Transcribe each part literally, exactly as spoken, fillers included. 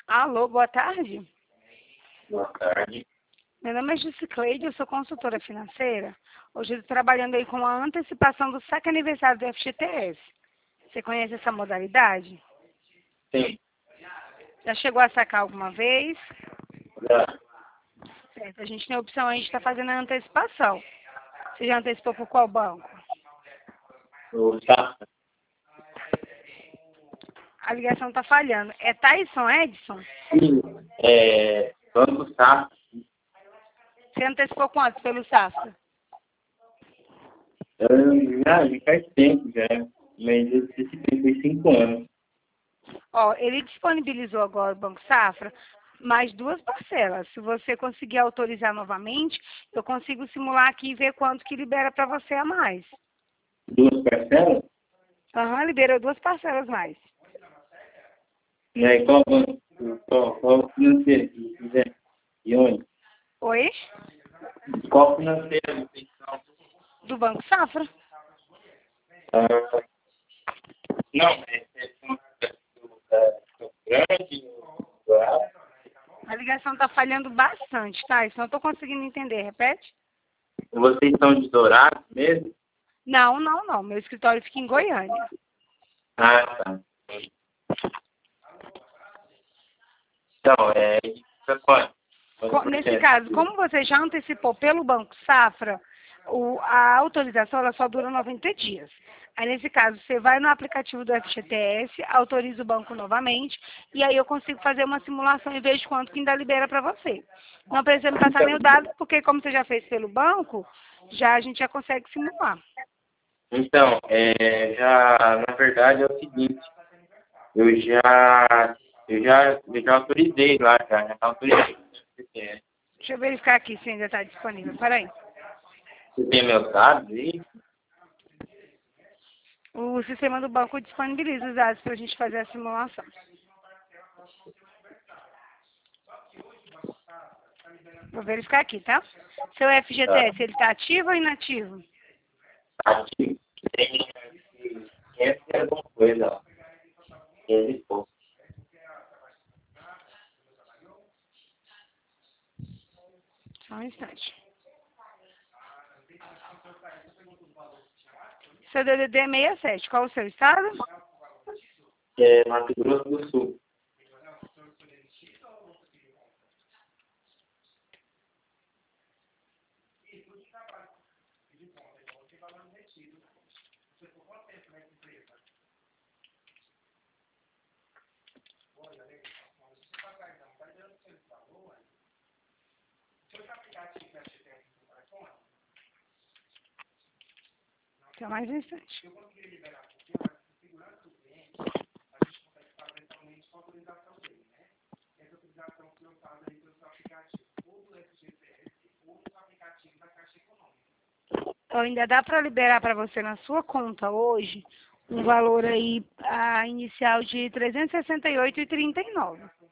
Alô, boa tarde. Boa tarde. Meu nome é Jusicleide, eu sou consultora financeira. Hoje eu estou trabalhando aí com a antecipação do saque aniversário do F G T S. Você conhece essa modalidade? Sim. Já chegou a sacar alguma vez? Já. Certo, a gente tem a opção, a gente está fazendo a antecipação. Você já antecipou por qual banco? O Safra. A ligação está falhando. É Tyson Edson? Sim. É, Banco Safra. Você antecipou quanto pelo Safra? Eu, já, já faz tempo já. Mas esse tempo foi cinco anos. Ó, ele disponibilizou agora o Banco Safra mais duas parcelas. Se você conseguir autorizar novamente, eu consigo simular aqui e ver quanto que libera para você a mais. Duas parcelas? Aham, liberou duas parcelas mais. E aí, qual banco? Qual, qual financeiro que quiser? E onde? Oi? Qual financeiro? Do Banco Safra? Ah, não, é, é do do grande, do Dourado. A ligação está falhando bastante, tá? Isso não estou conseguindo entender. Repete? Vocês são de Dourado mesmo? Não, não, não. Meu escritório fica em Goiânia. Ah, tá. Então, é, você pode. Co- Nesse caso, como você já antecipou pelo Banco Safra, o- a autorização ela só dura noventa dias. Aí, nesse caso, você vai no aplicativo do F G T S, autoriza o banco novamente, e aí eu consigo fazer uma simulação e vejo quanto que ainda libera para você. Não precisa me passar nenhum dado, porque como você já fez pelo banco, já a gente já consegue simular. Então, é, já, na verdade é o seguinte, eu já, eu já, eu já autorizei lá, já, já autorizei. Você Deixa eu verificar aqui se ainda está disponível. Peraí. tem meus dados aí? O sistema do banco disponibiliza os dados para a gente fazer a simulação. Vou verificar aqui, tá? Seu F G T S, ele está ativo ou inativo? Aqui, tem quinhentos e alguma coisa, ó. quinhentos e pouco. Só um instante. Seu D D D é sessenta e sete. Qual o seu estado? É Mato Grosso do Sul. Só mais um instante. Então, ainda dá para liberar para você na sua conta hoje um valor aí a inicial de trezentos e sessenta e oito reais e trinta e nove centavos.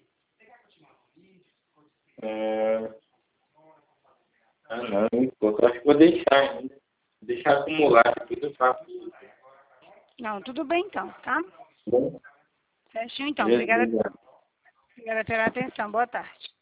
É, ah, não, eu acho que vou deixar ainda. Deixar acumular, depois eu faço isso. Não, tudo bem então, tá? Bom, Certinho então. beleza, Obrigada, obrigado. obrigada pela atenção. Boa tarde.